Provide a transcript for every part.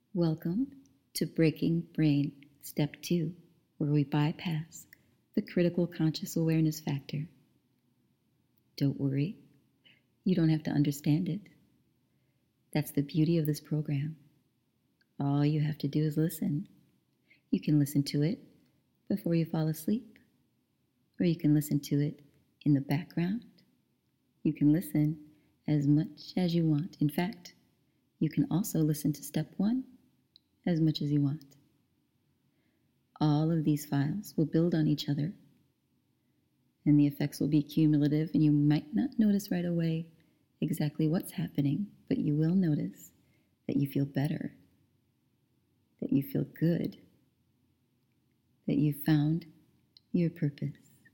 Welcome to Breaking Brain Step 2, where we bypass the critical conscious awareness factor. Don't worry, you don't have to understand it. That's the beauty of this program. All you have to do is listen. You can listen to it before you fall asleep, or you can listen to it in the background. You can listen as much as you want. In fact, you can also listen to Step 1 as much as you want. All of these files will build on each other, and the effects will be cumulative, and you might not notice right away exactly what's happening, but you will notice that you feel better, that you feel good, that you found your purpose.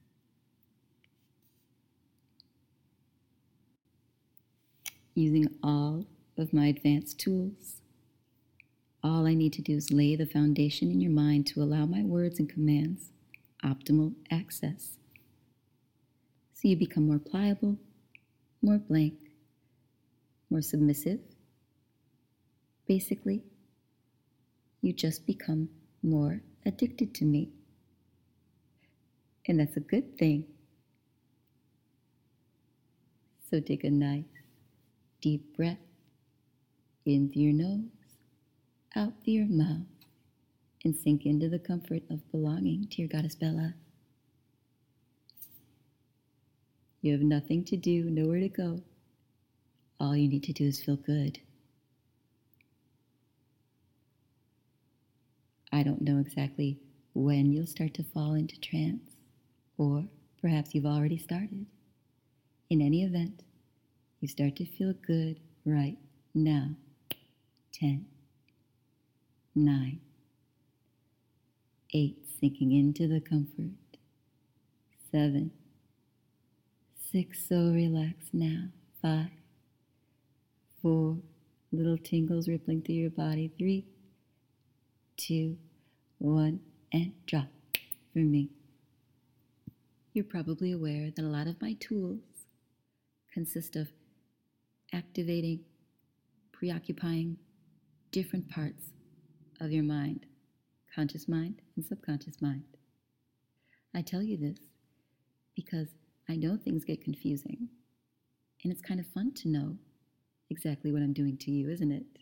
Using all of my advanced tools, all I need to do is lay the foundation in your mind to allow my words and commands optimal access. So you become more pliable, more blank, more submissive. Basically, you just become more addicted to me. And that's a good thing. So take a nice, deep breath in through your nose, out through your mouth, and sink into the comfort of belonging to your goddess Bella. You have nothing to do, nowhere to go. All you need to do is feel good. I don't know exactly when you'll start to fall into trance, or perhaps you've already started. In any event, you start to feel good right now. 10, 9, 8, sinking into the comfort. 7, 6, so relaxed now. 5, 4, little tingles rippling through your body. 3, 2, 1, and drop for me. You're probably aware that a lot of my tools consist of activating, preoccupying different parts of your mind, conscious mind and subconscious mind. I tell you this because I know things get confusing, and it's kind of fun to know exactly what I'm doing to you, isn't it?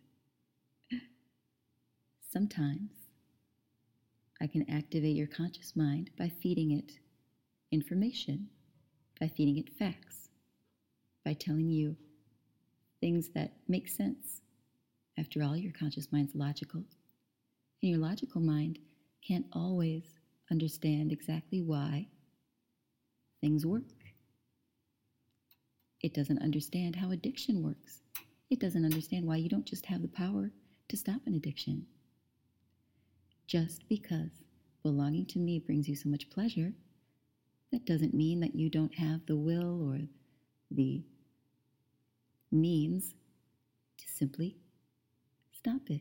Sometimes I can activate your conscious mind by feeding it information, by feeding it facts, by telling you things that make sense. After all, your conscious mind's logical, and your logical mind can't always understand exactly why things work. It doesn't understand how addiction works. It doesn't understand why you don't just have the power to stop an addiction. Just because belonging to me brings you so much pleasure, that doesn't mean that you don't have the will or the means to simply stop it.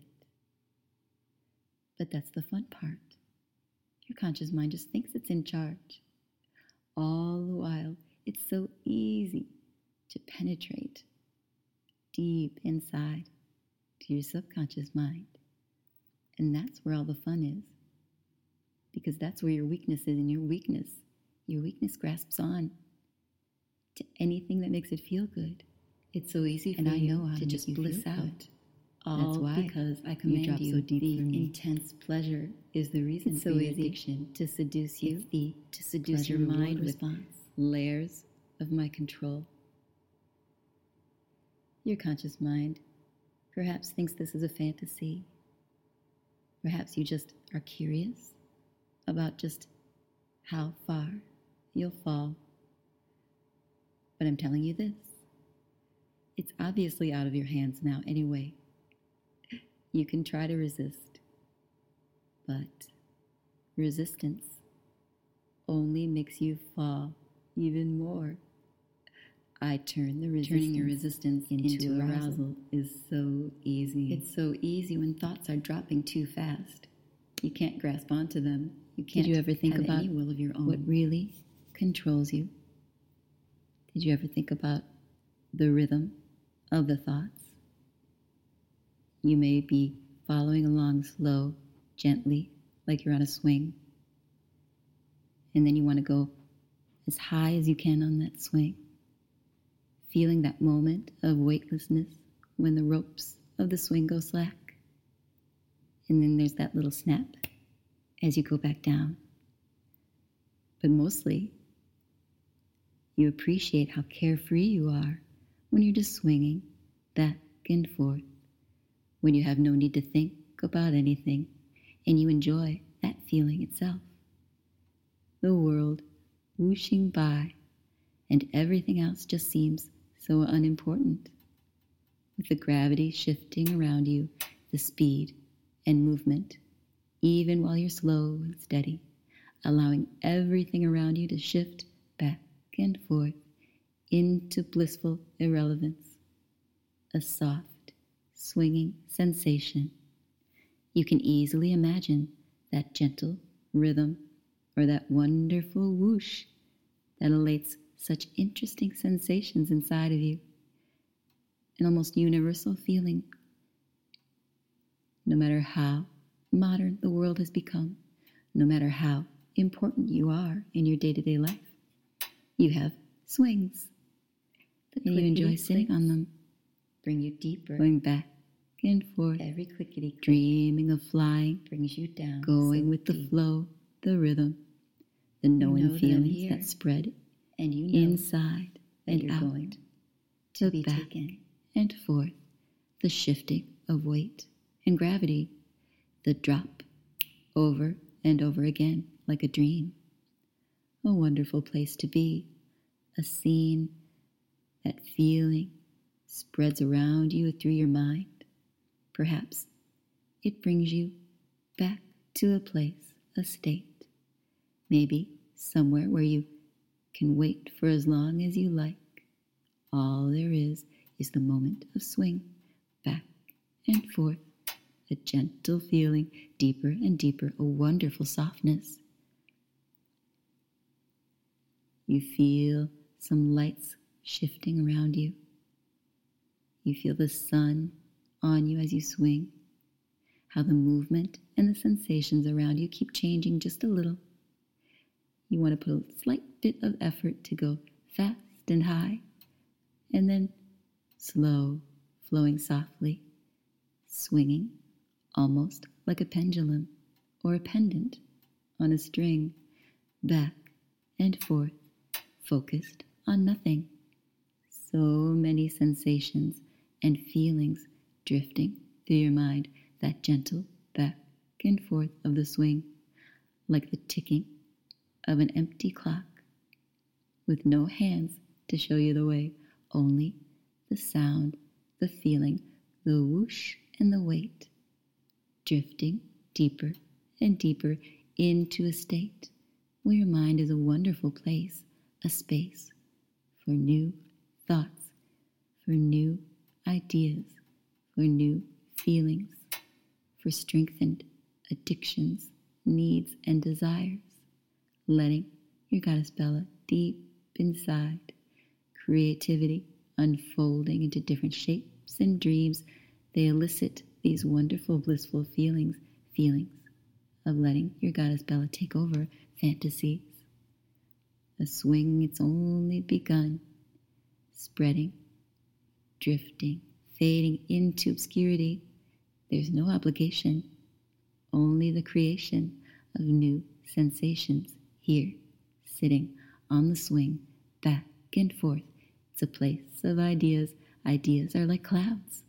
But that's the fun part. Your conscious mind just thinks it's in charge. All the while, it's so easy to penetrate deep inside to your subconscious mind. And that's where all the fun is. Because that's where your weakness is, and your weakness grasps on to anything that makes it feel good. It's so easy for you to just bliss out. All because I command you, the intense pleasure is the reason for the addiction to seduce you, to seduce your mind with layers of my control. Your conscious mind perhaps thinks this is a fantasy. Perhaps you just are curious about just how far you'll fall. But I'm telling you this. It's obviously out of your hands now anyway. You can try to resist, but resistance only makes you fall even more. Turning your resistance into arousal is so easy. It's so easy when thoughts are dropping too fast. You can't grasp onto them. You can't. Did you ever think about any will of your own? What really controls you? Did you ever think about the rhythm of the thoughts? You may be following along slow, gently, like you're on a swing. And then you want to go as high as you can on that swing, feeling that moment of weightlessness when the ropes of the swing go slack. And then there's that little snap as you go back down. But mostly, you appreciate how carefree you are when you're just swinging back and forth, when you have no need to think about anything, and you enjoy that feeling itself. The world whooshing by, and everything else just seems so unimportant. With the gravity shifting around you, the speed and movement, even while you're slow and steady, allowing everything around you to shift back and forth into blissful irrelevance, a soft, swinging sensation. You can easily imagine that gentle rhythm or that wonderful whoosh that elates such interesting sensations inside of you, an almost universal feeling. No matter how modern the world has become, no matter how important you are in your day-to-day life, you have swings. And you enjoy sitting on them, bring you deeper, going back and forth, every clickety dreaming of flying, brings you down, going so with the deep. Flow, the rhythm, the knowing know feelings that spread and you know inside that and you're out, going to be back taken and forth, the shifting of weight and gravity, the drop over and over again like a dream. A wonderful place to be, a scene, that feeling spreads around you through your mind. Perhaps it brings you back to a place, a state, maybe somewhere where you can wait for as long as you like. All there is the moment of swing, back and forth, a gentle feeling, deeper and deeper, a wonderful softness. You feel some lights shifting around you. You feel the sun on you as you swing, how the movement and the sensations around you keep changing just a little. You want to put a slight bit of effort to go fast and high, and then slow, flowing softly, swinging almost like a pendulum or a pendant on a string, back and forth, focused on nothing. So many sensations and feelings drifting through your mind, that gentle back and forth of the swing, like the ticking of an empty clock, with no hands to show you the way, only the sound, the feeling, the whoosh and the weight, drifting deeper and deeper into a state where your mind is a wonderful place, a space for new thoughts, for new ideas, for new feelings, for strengthened addictions, needs, and desires, letting your goddess Bella deep inside, creativity unfolding into different shapes and dreams. They elicit these wonderful, blissful feelings of letting your goddess Bella take over fantasies. A swing, it's only begun, spreading, drifting, fading into obscurity. There's no obligation, only the creation of new sensations here, sitting on the swing, back and forth. It's a place of ideas. Ideas are like clouds.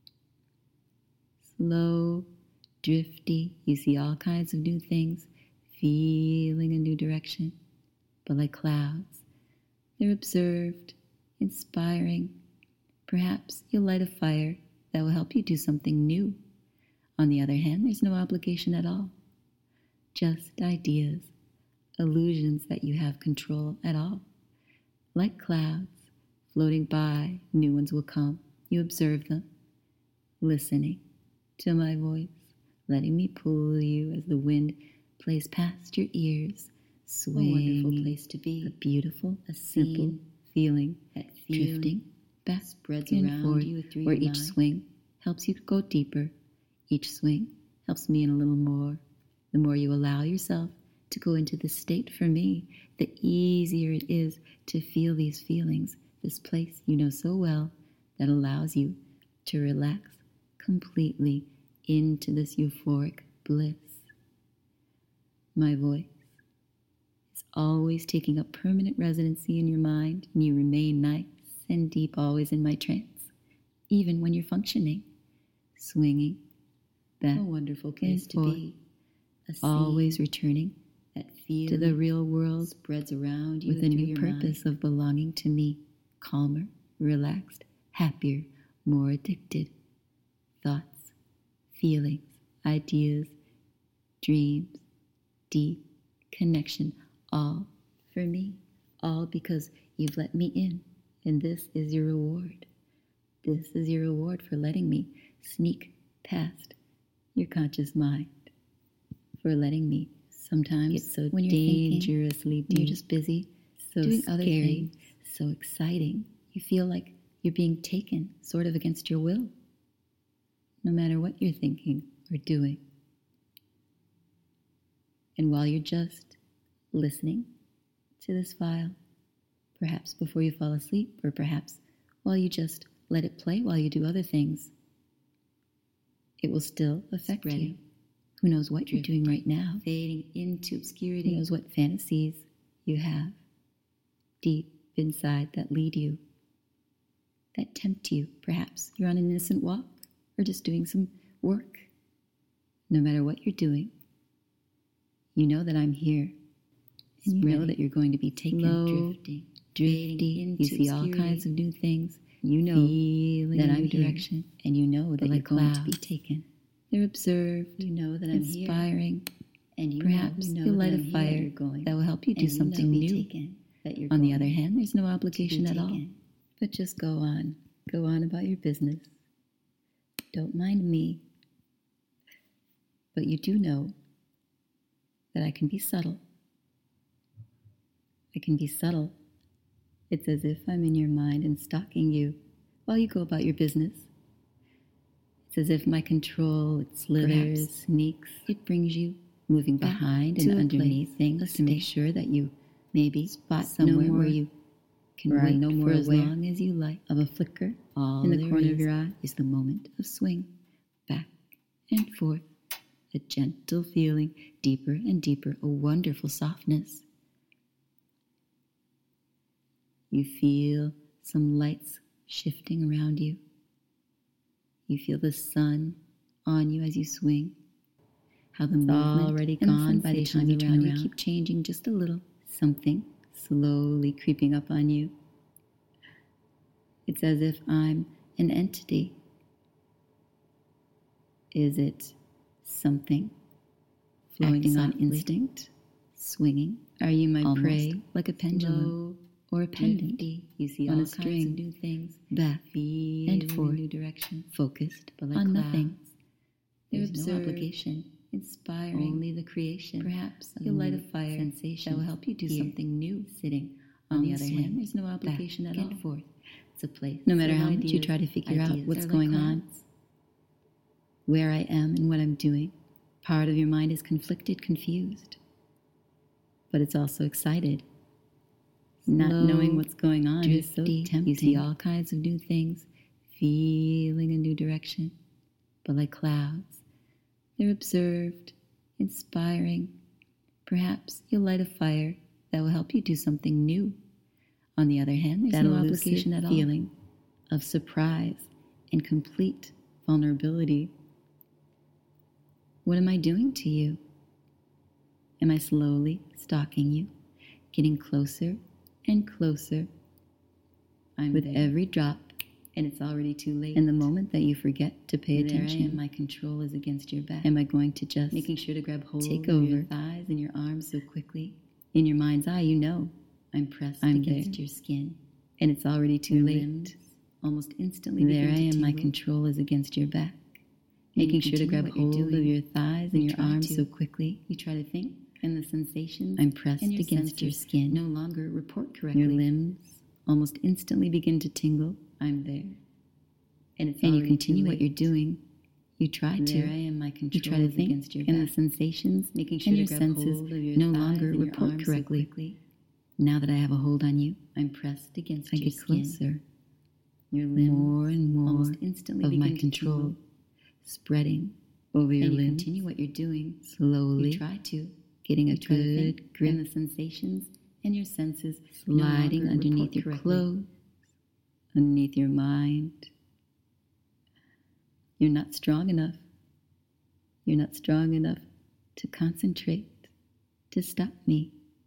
Slow, drifty, you see all kinds of new things, feeling a new direction. But like clouds, they're observed, inspiring. Perhaps you'll light a fire that will help you do something new. On the other hand, there's no obligation at all. Just ideas, illusions that you have control at all. Like clouds, floating by, new ones will come. You observe them, listening to my voice, letting me pull you as the wind plays past your ears. Swing, a wonderful place to be, a beautiful, a simple feeling, that feeling drifting back spreads and around forth, you through where your each mind. swing helps you go deeper, Each swing helps me in a little more. The more you allow yourself to go into this state for me, the easier it is to feel these feelings, this place you know so well that allows you to relax completely into this euphoric bliss. My voice is always taking up permanent residency in your mind, and you remain nice and deep, always in my trance, even when you're functioning, swinging back. A wonderful place to be. Always returning that feeling to the real world spreads around you with a new purpose of belonging to me, calmer, relaxed, happier, more addicted. Thoughts, feelings, ideas, dreams, deep connection, all for me, all because you've let me in, and this is your reward. This is your reward for letting me sneak past your conscious mind, for letting me sometimes get so when you're dangerously thinking, deep, you're just busy, so doing scary, other things, so exciting. You feel like you're being taken sort of against your will, no matter what you're thinking or doing. And while you're just listening to this file, perhaps before you fall asleep, or perhaps while you just let it play while you do other things, it will still affect you. Who knows what you're doing right now? Fading into obscurity. Who knows what fantasies you have deep inside that lead you, that tempt you. Perhaps you're on an innocent walk or just doing some work. No matter what you're doing, you know that I'm here. And you know that you're going to be taken, drifting. You see all kinds of new things. You know that I'm direction, and you know that you're going to be taken. They're observed, you know that I'm inspiring, and perhaps you'll light a fire that will help you do something new. On the other hand, there's no obligation at all, but just go on about your business. Don't mind me, but you do know that I can be subtle. I can be subtle. It's as if I'm in your mind and stalking you while you go about your business. It's as if my control, it slithers, sneaks, it brings you moving behind and underneath things to make sure that you maybe spot somewhere where you can wait no more for as long as you like of a flicker. All in the corner of your eye is the moment of swing, back and forth, a gentle feeling, deeper and deeper, a wonderful softness. You feel some lights shifting around you. You feel the sun on you as you swing. How the movement already gone by the time you turn around. You keep changing just a little. Something slowly creeping up on you. It's as if I'm an entity. Is it something flowing on instinct, swinging? Are you my prey, like a pendulum or a pendant? You see on a string, new things, back and forth, new direction, focused but like on nothing. There's no obligation, inspiring, only the creation. Perhaps you'll light a fire sensation that will help you do something new. Sitting on the other hand, there's no obligation at all. Forth. It's a place. No matter how much you try to figure out what's going on, where I am and what I'm doing, part of your mind is conflicted, confused, but it's also excited. Not knowing what's going on is so tempting. You see all kinds of new things, feeling a new direction, but like clouds, they're observed, inspiring. Perhaps you'll light a fire that will help you do something new. On the other hand, there's no obligation at all. Feeling of surprise and complete vulnerability. What am I doing to you? Am I slowly stalking you, getting closer and closer with every drop, and it's already too late? And the moment that you forget to pay attention, there I am, my control is against your back. Am I going to just making sure to grab hold of your thighs and your arms so quickly? In your mind's eye, you know I'm pressed against your skin, and it's already too late. Limbs almost instantly there I am, my control is against your back. Making sure to grab hold of your thighs and your arms so quickly. You try to think, and the sensations I'm pressed against your skin no longer report correctly. Your limbs almost instantly begin to tingle. I'm there. And you continue what you're doing. You try to. There I am, my You try to control think, against your and the back, sensations making sure and to your grab senses hold of your no thighs longer and your report arms so correctly. quickly. Now that I have a hold on you, I'm pressed against I your get skin. closer. Your limbs More and more almost instantly of my begin to control tingle. spreading over your And you limbs, continue what you're doing. slowly You try to. getting a You try to good think, grip, and the sensations and your senses sliding no longer underneath report your correctly. clothes, underneath your mind. You're not strong enough. You're not strong enough to concentrate, to stop me.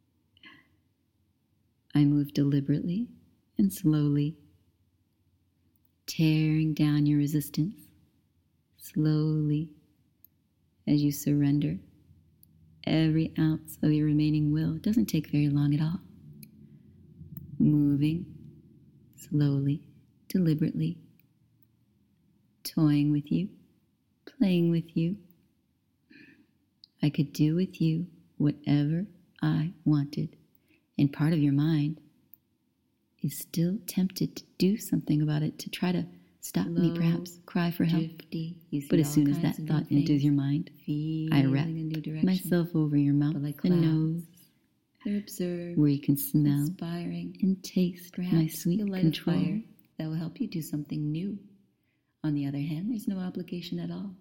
I move deliberately and slowly, tearing down your resistance, slowly, as you surrender every ounce of your remaining will. It doesn't take very long at all. Moving slowly, deliberately, toying with you, playing with you. I could do with you whatever I wanted, and part of your mind is still tempted to do something about it, to try to stop me, perhaps cry for help. Drifty, you see But as all soon as that kinds of new thought enters things, your mind, I feeling wrap a new direction. myself over your mouth But like and clouds, nose, they're observed, where you can smell inspiring. and taste Perhaps my sweet you'll light control. a fire that will help you do something new. On the other hand, there's no obligation at all.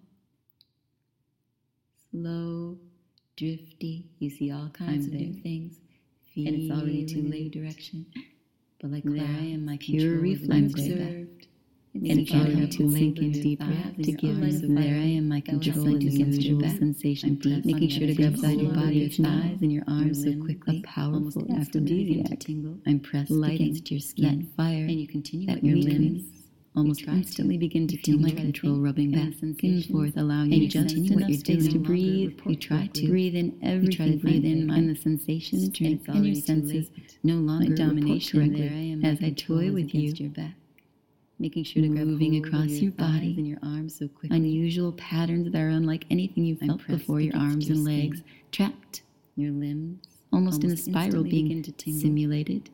Slow, drifty, you see all kinds of new things, and it's already too feeling a new late. direction. But like There clouds, I am, my pure control reflex is observed, and it's already inspiring, too late holding and your deeper thighs to and give your arms you. so There I fire am, my that will control help is you the against your usual back. sensation I'm deep, pressed making on sure the to other grab hand, beside your slowly, body, your thighs slowly. and your arms so Your limbs quickly. A powerful almost instantly begin to aphrodisiac. tingle. I'm pressed Lighting against your skin, that fire, and you continue that what your you're doing. limbs almost try to. instantly begin to You feel my try to control think, rubbing and back the and sensations forth, allowing and you your just senses what no you're space doing to no longer breathe. report You try correctly. to breathe in You try everything, to breathe in, and the sensations Strength and your already too senses late. no longer My report domination correctly there I am, my as I control toy is with you, against your back, making sure to grab moving hold of across your thighs body, and your arms so quickly. unusual patterns that are unlike anything you've I'm felt pressed before, your against arms your and skin. legs trapped, Your limbs almost in a almost spiral, instantly being begin to tingle. simulated,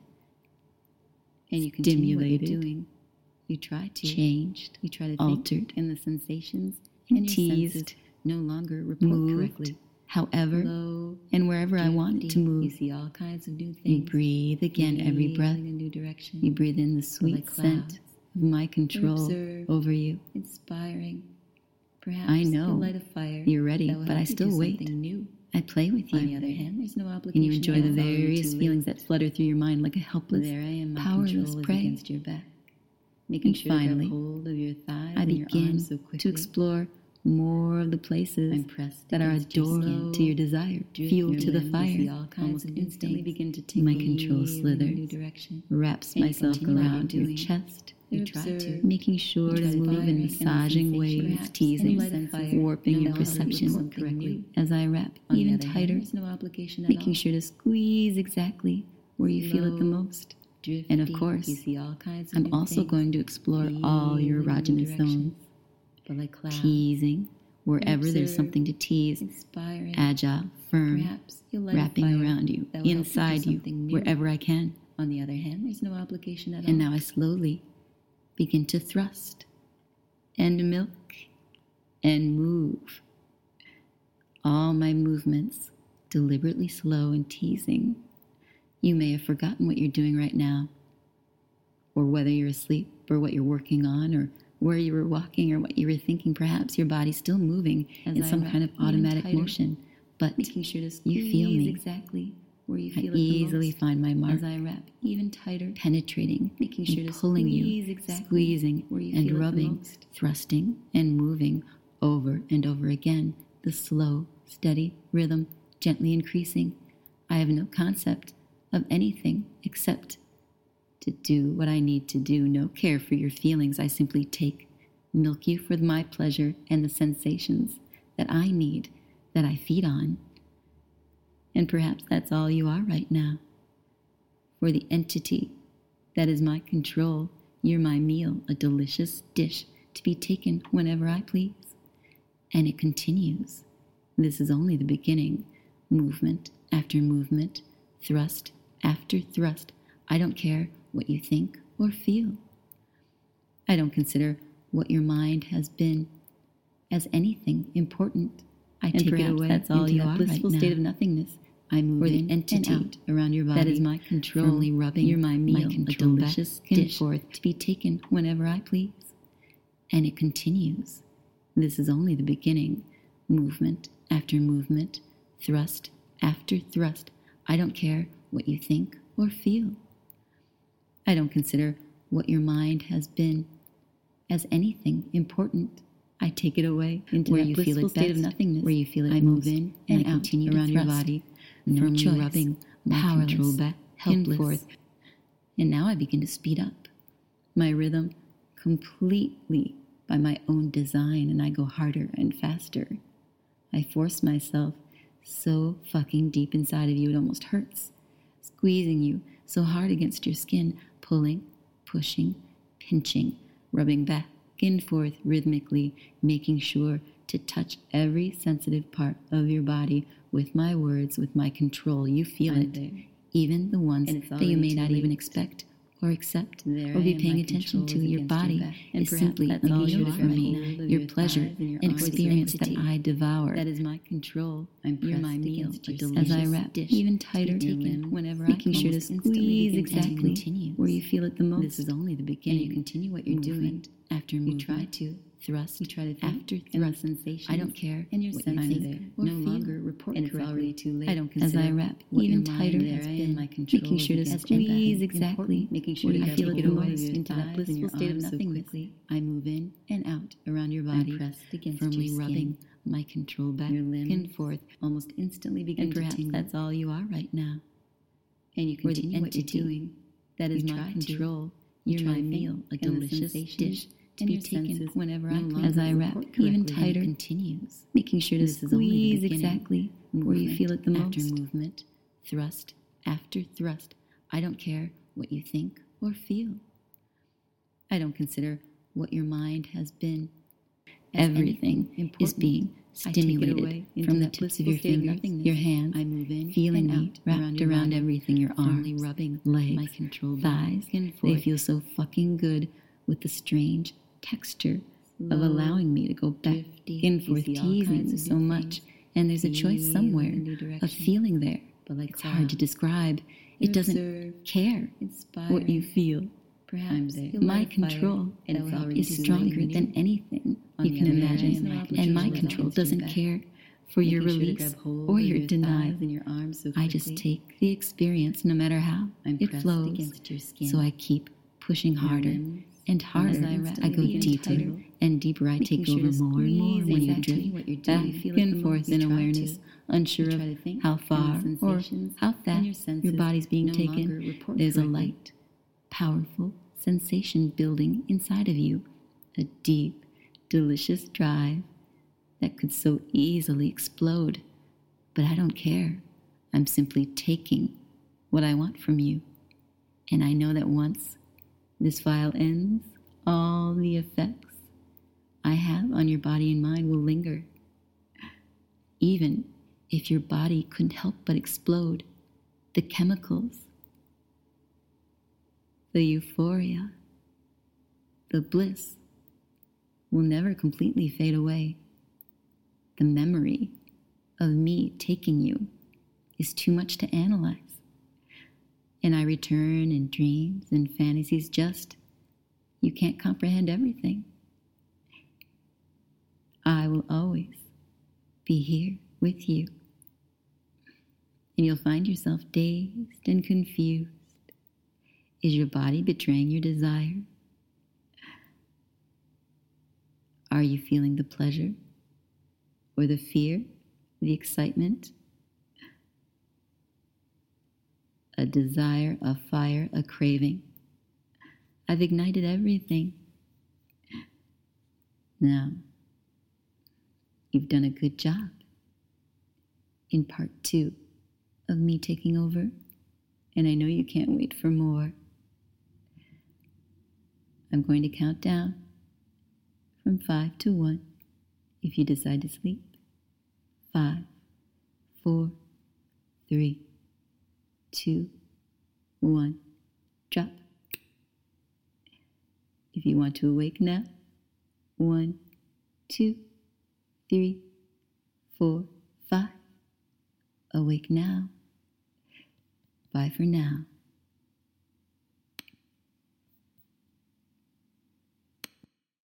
And you continue what you're stimulated, doing. You try to. changed, You try to altered, think, and the sensations and and your teased, senses no longer report moved, correctly. however Low, and wherever I want it to drifty, move. You see all kinds of new things. You breathe again every breath. feeling a new direction. You breathe in the sweet like scent clouds. of my control observed. over you. Inspiring. Perhaps I know you'll light a fire. you're ready, that will but help I you still do wait. something new. I play with On the you, other hand, there's no and obligation. you enjoy the at all. Already various too feelings late. that flutter through your mind like a helpless, There I am, my powerless control is prey. against your back, making And sure to finally, grab hold of your thighs I and your begin arms so quickly. to explore more of the places I'm pressed that are a against your door skin. to your desire, Drift fuel your to the limbs, fire. You see all kinds Almost of new instantly things. begin to tingle. My control Feeling a new slithers, direction. wraps And you myself continue what you're around your doing. chest, You try to. making sure You to try to move find in and the massaging sensation, waves, perhaps, teasing, and light a fire. warping No your longer perception report correctly. as I wrap On the even other hand, tighter, there's no obligation at making all. sure to squeeze exactly where you feel it the Slow, most. Drifty, And of course, you see all kinds of I'm new also things. going to explore all your Feeling a new erogenous direction. zones, But like clouds, teasing wherever there's observe, something to tease, inspiring. agile, firm, Perhaps you'll light a wrapping fire around you, that will help you do inside you, something new. wherever I can. On the other hand, there's no obligation at all. And now I slowly begin to thrust and milk and move. All my movements deliberately slow and teasing. You may have forgotten what you're doing right now, or whether you're asleep, or what you're working on, or where you were walking, or what you were thinking. Perhaps your body's still moving As in I some wrap kind of even automatic tighter, motion, but making sure to you feel squeeze me. exactly where you I feel it the easily most. find my mark, As I wrap even tighter, penetrating, making and sure to pulling squeeze you, exactly squeezing where you and feel it the rubbing, most. thrusting and moving over and over again, the slow, steady rhythm gently increasing. I have no concept of anything except to do what I need to do, no care for your feelings. I simply take, milk you for my pleasure and the sensations that I need, that I feed on. And perhaps that's all you are right now. For the entity that is my control, you're my meal, a delicious dish to be taken whenever I please. And it continues. This is only the beginning. Movement after movement, thrust after thrust. I don't care what you think or feel. I don't consider what your mind has been as anything important. I And take it perhaps away. that's all into you that are blissful right state now. of nothingness. I move Or the in entity and out around your body. that is my control, firmly rubbing you're my meal, a control delicious back and dish forth to be taken whenever I please. And it continues. This is only the beginning. Movement after movement, thrust after thrust. I don't care what you think or feel. I don't consider what your mind has been as anything important. I take it away into where that you feel blissful it state of best, nothingness. where you feel it I move most, in and and I out continue to around your thrust. body, No firmly choice, rubbing my powerless, control back helpless. and forth. And now I begin to speed up my rhythm completely by my own design, and I go harder and faster. I force myself so fucking deep inside of you it almost hurts, squeezing you so hard against your skin, pulling, pushing, pinching, rubbing back and forth rhythmically, making sure to touch every sensitive part of your body with my words, with my control. You feel I'm it, there. even the ones And it's that you already may too not late. even expect or accept There or I be am, paying my attention to. control is Your against your body back. And is perhaps simply that's a all meal you for are me. right now. Your Your pleasure thighs and your and arms. experience that Entity I devour. that is my control. I'm You're pressed my meal, against a your delicious as I delicious wrap dish even to be tighter, taken whenever making I sure to almost squeeze squeeze exactly exactly where you feel it the most. This is only the And beginning. you continue what you're Movement doing after You movement. try to. Thrust You try to think, after and the thrust. sensations I don't care and your what you senses think no or feel. longer report And it's correctly. already too late. I don't As consider I wrap what even your mind tighter, there has I am, been my control making sure to is against squeeze anything exactly important, making sure where to you grab feel a it the hold of most your into that thighs and blissful your state of arms so nothingness. quickly. I move in and out around your I'm body, pressed against firmly your rubbing skin. my control back Your limbs and forth, almost instantly begin and to perhaps tingle. that's all you are right now. And you Or the continue what you're entity doing. that is You my try to. control. You You're try my to think, meal, a and the delicious sensations dish to and be your taken senses whenever no I please. longer As I wrap report even correctly. And it tighter, continues. making sure to This is only the squeeze beginning. exactly where you Movement feel it the after most. movement. Thrust after thrust. I don't care what you think or feel. I don't consider what your mind has been. As Everything anything is important. being I take it stimulated away into from the that tips of blissful your state of fingers, nothingness. your hands, I move in feeling and me out wrapped around your around body, everything, your firmly arms, rubbing legs, my control thighs. back and They forth. feel so fucking good with the strange texture of Slow, allowing me to go back drifty. and You forth, see all teasing kinds you of so new much. things. And there's a choice Feeling somewhere in new of direction. feeling there. But like It's hard to describe. You It doesn't observe, care inspire. what you feel. Perhaps I'm there. you'll My light a fire, control and it's already is too late stronger when than anything On you the can other hand, imagine. my And control my is control against your doesn't back, care for your making sure to release grab hold or of your your denial. thighs and your arms so I just quickly. take the experience no matter how I'm it pressed flows. against your skin. So I keep pushing Your harder limbs, and harder. as I I go begin to deeper tighten, and deeper. I making take sure over to more and more squeeze when you exactly drift what you're back doing. You feel it and the forth most. You in try awareness, to. unsure You of try to think, how and the far or sensations how and fast your senses your body's being no taken. longer report There's a correctly. light, powerful sensation building inside of you, a deep, delicious drive that could so easily explode. But I don't care. I'm simply taking what I want from you. And I know that once this file ends, all the effects I have on your body and mind will linger. Even if your body couldn't help but explode, the chemicals, the euphoria, the bliss will never completely fade away. The memory of me taking you is too much to analyze. And I return in dreams and fantasies, just you can't comprehend everything. I will always be here with you. And you'll find yourself dazed and confused. Is your body betraying your desire? Are you feeling the pleasure or the fear, the excitement? A desire, a fire, a craving. I've ignited everything. Now, you've done a good job in part 2 of me taking over, and I know you can't wait for more. I'm going to count down from 5 to 1 if you decide to sleep. 5, 4, 3, 2, 1, drop. If you want to awake now, 1, 2, 3, 4, 5. Awake now. Bye for now.